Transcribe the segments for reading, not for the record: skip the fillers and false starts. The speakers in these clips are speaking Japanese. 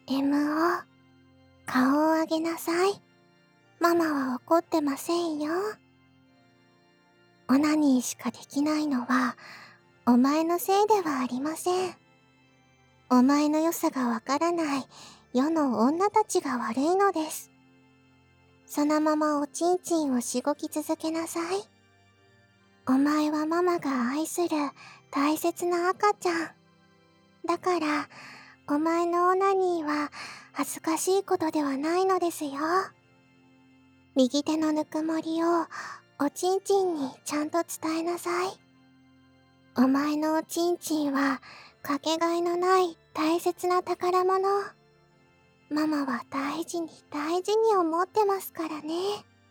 MO、顔を上げなさい。ママは怒ってませんよ。オナニーしかできないのは、お前のせいではありません。お前の良さがわからない世の女たちが悪いのです。そのままおちんちんをしごき続けなさい。お前はママが愛する大切な赤ちゃん。だから、お前のオナニーは恥ずかしいことではないのですよ。右手のぬくもりをおちんちんにちゃんと伝えなさい。お前のおちんちんはかけがえのない大切な宝物。ママは大事に大事に思ってますからね。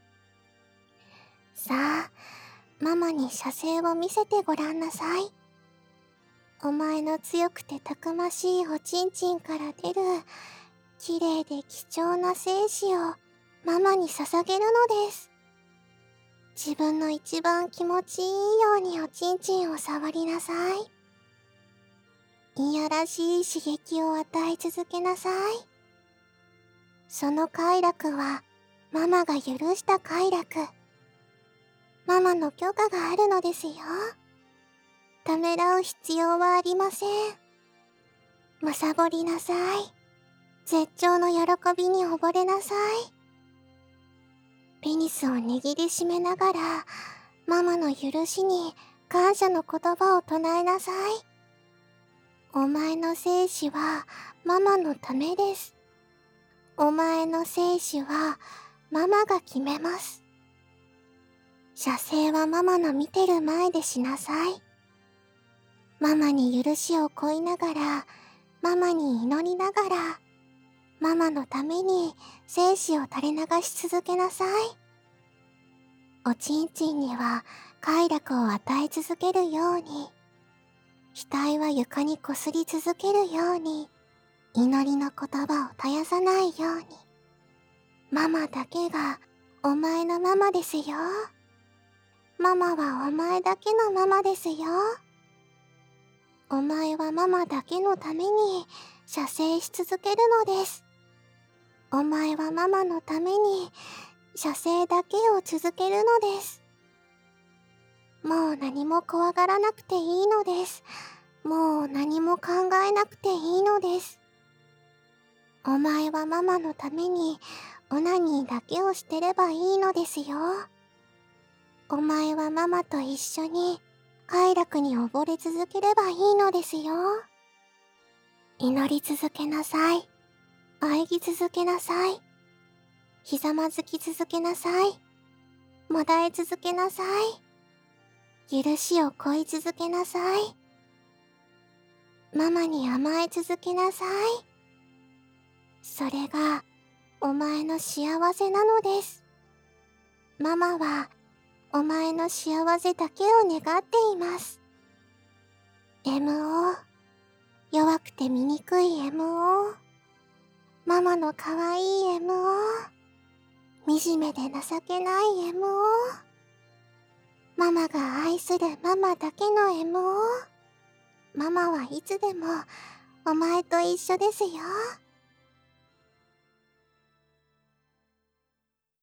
さあ、ママに射精を見せてごらんなさい。お前の強くてたくましいおちんちんから出る綺麗で貴重な精子をママに捧げるのです。自分の一番気持ちいいようにおちんちんを触りなさい。いやらしい刺激を与え続けなさい。その快楽はママが許した快楽。ママの許可があるのですよ。ためらう必要はありません。むさぼりなさい。絶頂の喜びに溺れなさい。ペニスを握りしめながら、ママの許しに感謝の言葉を唱えなさい。お前の精子はママのためです。お前の精子はママが決めます。射精はママの見てる前でしなさい。ママに許しを請いながら、ママに祈りながら、ママのために精子を垂れ流し続けなさい。おちんちんには快楽を与え続けるように、額は床にこすり続けるように、祈りの言葉を絶やさないように。ママだけがお前のママですよ。ママはお前だけのママですよ。お前はママだけのために射精し続けるのです。お前はママのために射精だけを続けるのです。もう何も怖がらなくていいのです。もう何も考えなくていいのです。お前はママのためにオナニーだけをしてればいいのですよ。お前はママと一緒に快楽に溺れ続ければいいのですよ。祈り続けなさい。喘ぎ続けなさい。ひざまずき続けなさい。もだえ続けなさい。許しを乞い続けなさい。ママに甘え続けなさい。それがお前の幸せなのです。ママはお前の幸せだけを願っています。MO、弱くて醜い MO、ママの可愛い MO、惨めで情けない MO、ママが愛するママだけの MO、ママはいつでもお前と一緒ですよ。